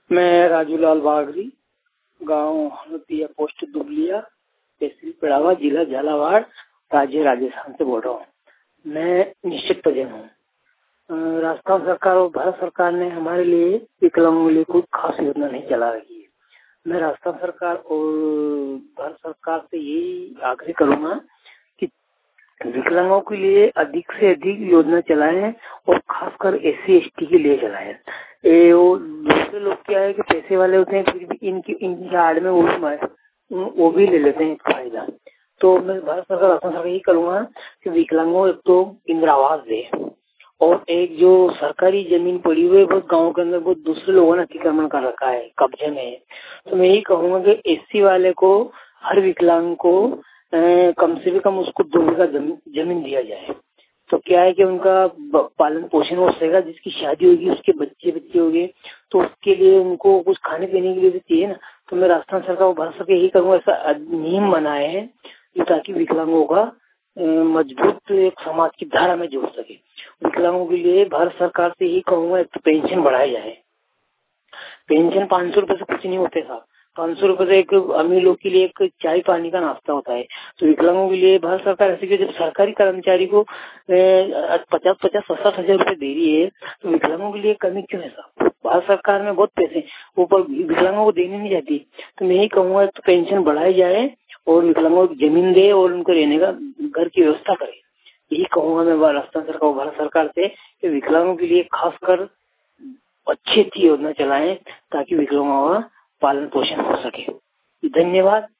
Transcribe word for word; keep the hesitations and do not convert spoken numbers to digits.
मैं राजूलाल बागरी, गांव हनुतिया, पोस्ट दुबलिया, तहसील पिड़ावा, जिला झालावाड़, राज्य राजस्थान से बोल रहा हूँ। मैं निश्चित परिजन हूँ। राजस्थान सरकार और भारत सरकार ने हमारे लिए विकलांगों के लिए कोई खास योजना नहीं चला रही है। मैं राजस्थान सरकार और भारत सरकार से यही आग्रह करूंगा कि विकलांगों के लिए अधिक से अधिक योजना चलाएं और खासकर एस सी एस टी के लिए चलाएं। ये वो दूसरे लोग क्या है कि पैसे वाले होते हैं, फिर भी इनकी इनकी आड़ में वो भी वो भी ले लेते हैं फायदा। तो मैं भारत सरकार राजस्थान सरकार यही करूंगा कि विकलांगों एक तो इंदिरा आवास दे, और एक जो सरकारी जमीन पड़ी हुई है वो गाँव के अंदर वो दूसरे लोगों ने अतिक्रमण कर रखा है, कब्जे में है। तो मैं यही कहूंगा कि एससी वाले को, हर विकलांग को ए, कम से भी कम उसको दो बीघा जमीन दिया जाए। तो क्या है कि उनका पालन पोषण हो सकेगा, जिसकी शादी होगी उसके बच्चे बच्चे होंगे, तो उसके लिए उनको कुछ खाने पीने के लिए भी चाहिए ना। तो मैं राजस्थान सरकार भारत सरकार यही करूंगा, ऐसा नियम बनाए हैं ताकि विकलांगों का मजबूत एक समाज की धारा में जोड़ सके। विकलांगों के लिए भारत सरकार से यही कहूंगा, एक तो पेंशन बढ़ाई जाए। पेंशन पाँच सौ रुपए से कुछ नहीं होते साहब। पाँच सौ रुपए से एक अमीर लोग के लिए एक चाय पानी का नाश्ता होता है। तो विकलांगों के लिए भारत सरकार ऐसे कि जब सरकारी कर्मचारी को पचास पचास साठ हजार रुपए दे रही है, तो विकलांगों के लिए कमी क्यों है साहब? भारत सरकार में बहुत पैसे ऊपर विकलांगों को देने नहीं जाती। तो मैं यही कहूंगा तो पेंशन बढ़ाई जाए और विकलांगों को जमीन दे और उनको रहने का घर की व्यवस्था करे। यही कहूंगा मैं राजस्थान सरकार भारत सरकार से कि विकलांगों के लिए खासकर अच्छी अच्छी योजना चलाएं ताकि विकलांगों का पालन पोषण हो सके। धन्यवाद।